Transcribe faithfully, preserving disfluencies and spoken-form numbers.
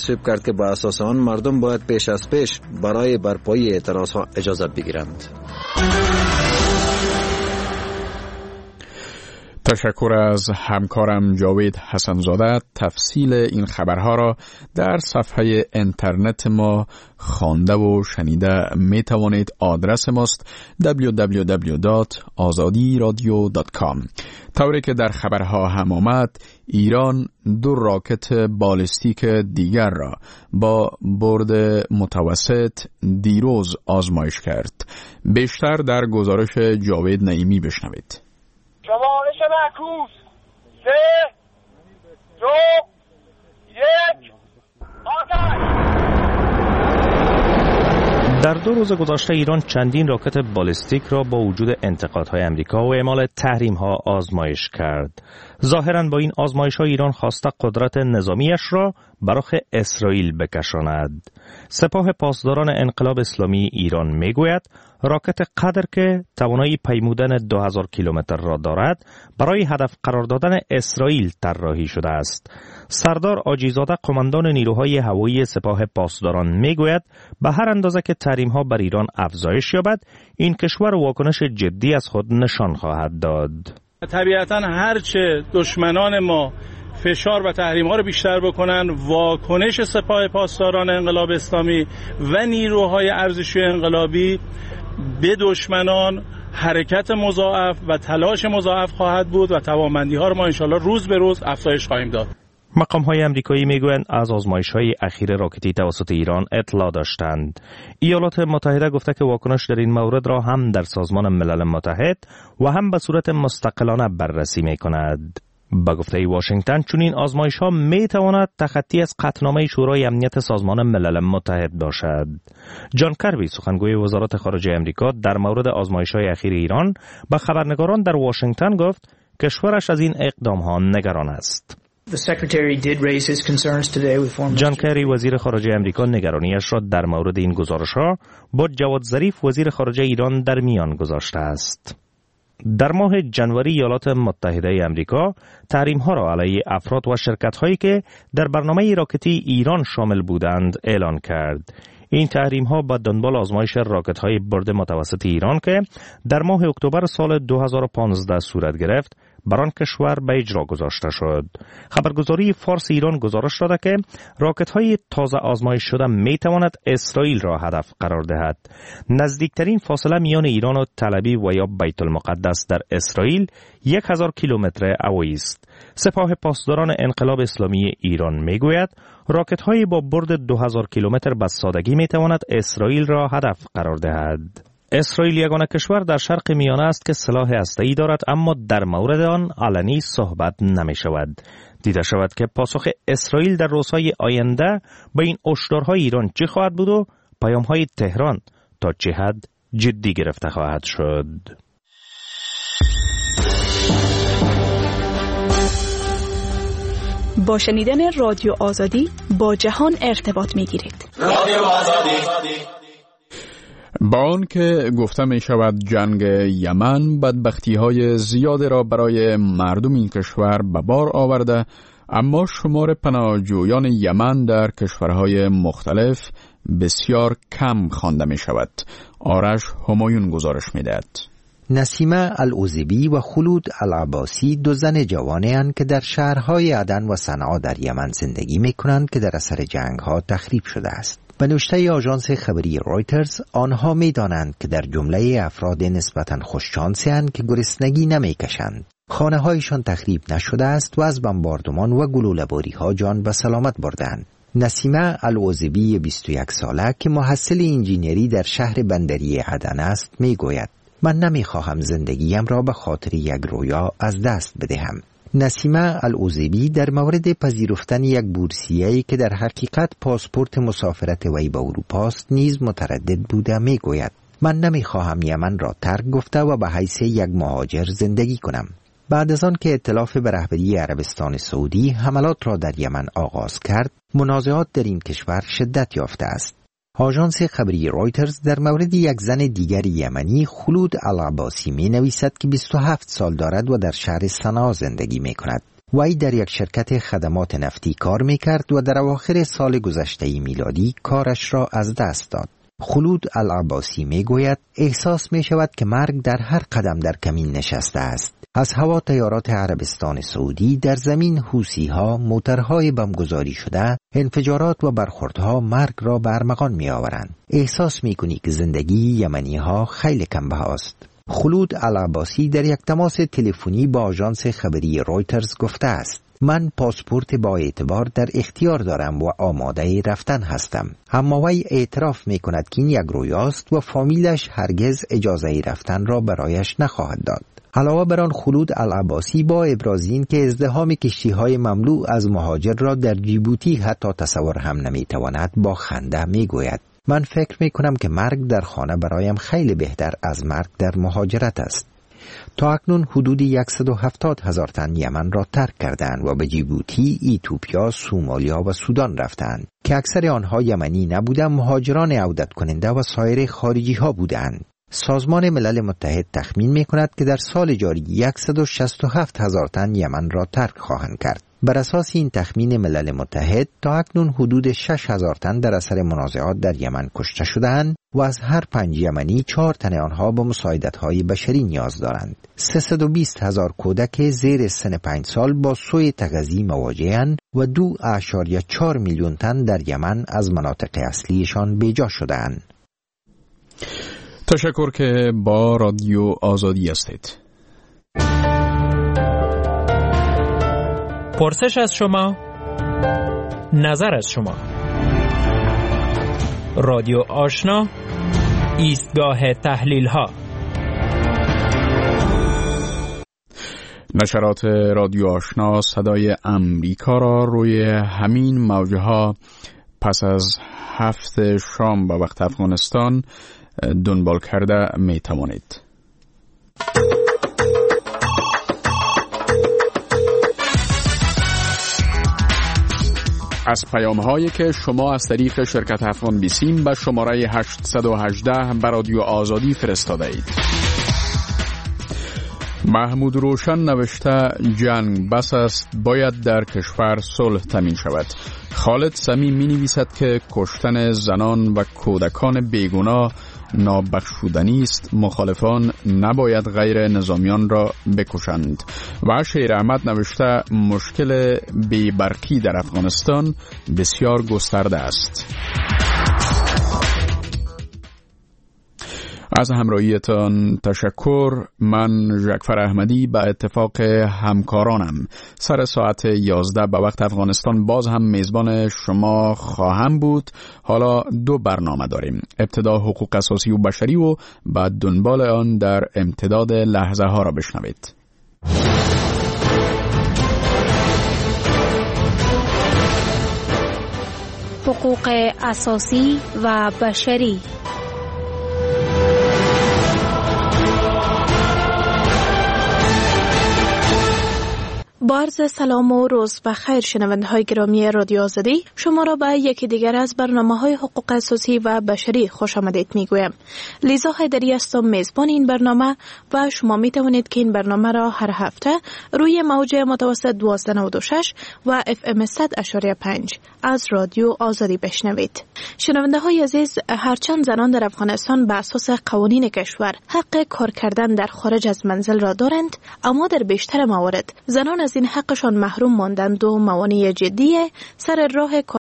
تصویب کرد که با اساس آن مردم باید پیش از پیش برای برپایی اعتراضها اجازه بگیرند. تشکر از همکارم جاوید حسنزاده. تفصیل این خبرها را در صفحه اینترنت ما خوانده و شنیده می توانید. آدرس ماست دبلیو دبلیو دبلیو دات آزادی رادیو دات کام. طوری که در خبرها هم آمد، ایران دو راکت بالستیک دیگر را با برد متوسط دیروز آزمایش کرد. بیشتر در گزارش جاوید نعیمی بشنوید. شمارش معکوس سه دو یک آتش. در دو روز گذشته ایران چندین راکت بالستیک را با وجود انتقادهای امریکا و اعمال تحریم‌ها آزمایش کرد. ظاهراً با این آزمایش‌ها ایران خواسته قدرت نظامیش را برخ اسرائیل بکشاند. سپاه پاسداران انقلاب اسلامی ایران میگوید راکت قدر که توانایی پیمودن دو هزار کیلومتر را دارد برای هدف قرار دادن اسرائیل طراحی شده است. سردار آجیزاده قماندان نیروهای هوایی سپاه پاسداران میگوید به هر اندازه که تحریم‌ها بر ایران افزایش یابد این کشور واکنش جدی از خود نشان خواهد داد. طبیعتاً هرچه دشمنان ما فشار و تحریم‌ها رو بیشتر بکنن، واکنش سپاه پاسداران انقلاب اسلامی و نیروهای ارزشی انقلابی به دشمنان حرکت مضاعف و تلاش مضاعف خواهد بود و توانمندی‌ها رو ما انشالله روز به روز افزایش خواهیم داد. مقام‌های آمریکایی میگویند از آزمایش‌های اخیر راکتی توسط ایران اطلاع داشتند. ایالات متحده گفته که واکنش در این مورد را هم در سازمان ملل متحد و هم به صورت مستقلانه بررسی می‌کند. با گفته واشنگتن چنین آزمایش‌ها می‌تواند تخطی از قطعنامه شورای امنیت سازمان ملل متحد باشد. جان کربی سخنگوی وزارت خارجه آمریکا در مورد آزمایش‌های اخیر ایران به خبرنگاران در واشنگتن گفت کشورش از این اقدام‌ها نگران است. جان کری وزیر خارجه آمریکا نگرانیش را در مورد این گزارش‌ها با جواد ظریف وزیر خارجه ایران در میان گذاشته است. در ماه جنوری ایالات متحده آمریکا تحریم‌ها را علیه افراد و شرکت‌هایی که در برنامه راکتی ایران شامل بودند اعلان کرد. این تحریم‌ها با دنبال آزمایش راکت‌های برد متوسط ایران که در ماه اکتبر سال دو هزار و پانزده صورت گرفت بر آن کشور به اجرا گذاشته شد. خبرگزاری فارس ایران گزارش داده که راکت‌های تازه آزمایش شده می‌تواند اسرائیل را هدف قرار دهد. نزدیکترین فاصله میان ایران و تل ابیب و یا بیت المقدس در اسرائیل یک هزار کیلومتر هوایی است. سپاه پاسداران انقلاب اسلامی ایران میگوید راکت‌های با برد دو هزار کیلومتر به سادگی می‌تواند اسرائیل را هدف قرار دهد. اسرائیل یگانه کشور در شرق میانه است که سلاح هسته‌ای دارد، اما در مورد آن علنی صحبت نمی شود. دیده شود که پاسخ اسرائیل در روزهای آینده به این هشدارهای ایران چه خواهد بود و پیام‌های تهران تا چه حد جدی گرفته خواهد شد. با شنیدن رادیو آزادی با جهان ارتباط می‌گیرید. رادیو آزادی. با آن که گفته می شود جنگ یمن بدبختی های زیاد را برای مردم این کشور به بار آورده، اما شمار پناهجویان یمن در کشورهای مختلف بسیار کم خوانده می شود. آرش همایون گزارش می دهد. نسیمه العزیبی و خلود العباسی دو زن جوانه اند که در شهرهای عدن و صنعا در یمن زندگی می کنند که در اثر جنگ ها تخریب شده است. به نوشته آژانس خبری رویترز، آنها می دانند که در جمله افراد نسبتاً خوششانسی اند که گرسنگی نمی کشند. خانه هایشان تخریب نشده است و از بمباردمان و گلوله‌باری ها جان به سلامت بردند. نسیمه العزیبی بیست و یک ساله که محصل انجینری در شهر بندری عدن است می گوید من نمی خواهم زندگیم را به خاطر یک رویا از دست بدهم. نسیمه العزیبی در مورد پذیرفتن یک بورسیه‌ای که در حقیقت پاسپورت مسافرت وی به اروپا است نیز متردد بوده می گوید من نمی خواهم یمن را ترک گفته و به حیث یک مهاجر زندگی کنم. بعد از آن که ائتلاف به رهبری عربستان سعودی حملات را در یمن آغاز کرد، منازعات در این کشور شدت یافته است. آژانس خبری رویترز در مورد یک زن دیگر یمنی خلود العباسی می نویسد که بیست و هفت سال دارد و در شهر صنعا زندگی می کند. وی در یک شرکت خدمات نفتی کار میکرد و در اواخر سال گذشته میلادی کارش را از دست داد. خلود العباسی میگوید احساس میشود که مرگ در هر قدم در کمین نشسته است. از هوا تیارات عربستان سعودی در زمین حوثی‌ها موترهای بمبگذاری شده، انفجارات و برخوردها مرگ را به ارمغان میآورند. احساس میکنی که زندگی یمنی‌ها خیلی کم بهاست. خلود العباسی در یک تماس تلفنی با آژانس خبری رویترز گفته است: من پاسپورت با اعتبار در اختیار دارم و آماده رفتن هستم. اما وی اعتراف می کند که این یک رویاست و فامیلش هرگز اجازه رفتن را برایش نخواهد داد. علاوه بر آن خلود العباسی با ابراز این که ازدحام کشتی‌های مملو از مهاجر را در جیبوتی حتی تصور هم نمی‌تواند با خنده می‌گوید: من فکر می‌کنم که مرگ در خانه برایم خیلی بهتر از مرگ در مهاجرت است. تا اکنون حدود صد و هفتاد هزار تن یمن را ترک کردند و به جیبوتی، ایتوپیا، سومالیا و سودان رفتند که اکثر آنها یمنی نبودند، مهاجران عودت کننده و سایر خارجی ها بودند. سازمان ملل متحد تخمین می کند که در سال جاری صد و شصت و هفت هزار تن یمن را ترک خواهند کرد. بر اساس این تخمین ملل متحد تا اکنون حدود شش هزار تن در اثر منازعات در یمن کشته شدند و از هر پنج یمنی چهار تن آنها به مساعدت‌های بشری نیاز دارند. سیصد و بیست هزار کودک زیر سن پنج سال با سوء تغذیه مواجه‌اند و دو اعشاریه چهار میلیون تن در یمن از مناطق اصلیشان بیجا شده‌اند. تشکر که با رادیو آزادی هستید. پرسش از شما، نظر از شما. رادیو آشنا، ایستگاه تحلیل ها. نشرات رادیو آشنا صدای امریکا را روی همین موجه ها پس از هفت شام به وقت افغانستان دنبال کرده می توانید. از پیام هایی که شما از طریق شرکت افغان بیسیم به شماره هشتصد و هجده به رادیو آزادی فرستاده اید. محمود روشن نوشته جنگ بس است، باید در کشور صلح تامین شود. خالد سمی می نویسد که کشتن زنان و کودکان بیگناه نابخشودنی است، مخالفان نباید غیر نظامیان را بکشند. و شیر احمد نوشته مشکل بی‌برقی در افغانستان بسیار گسترده است. از همراهیتان تشکر. من ژکفر احمدی به اتفاق همکارانم سر ساعت یازده به وقت افغانستان باز هم میزبان شما خواهم بود. حالا دو برنامه داریم، ابتدا حقوق اساسی و بشری و بعد دنبال آن در امتداد لحظه ها را بشنوید. حقوق اساسی و بشری. با عرض سلام و روز بخیر شنونده های گرامی رادیو آزادی، شما را به یکی دیگر از برنامه های حقوق اساسی و بشری خوش آمدید می گویم. لیزا حیدری هستم، میزبان این برنامه و شما می توانید که این برنامه را هر هفته روی موج متوسط دویست و نود و شش و اف ام صد اشاری پنج از رادیو آزادی بشنوید. شنونده های عزیز، هرچند زنان در افغانستان به اساس قوانین کشور حق کار کردن در خارج از منزل را دارند، اما در بیشتر موارد زنان از این حقشان محروم ماندند و موانع جدی سر راه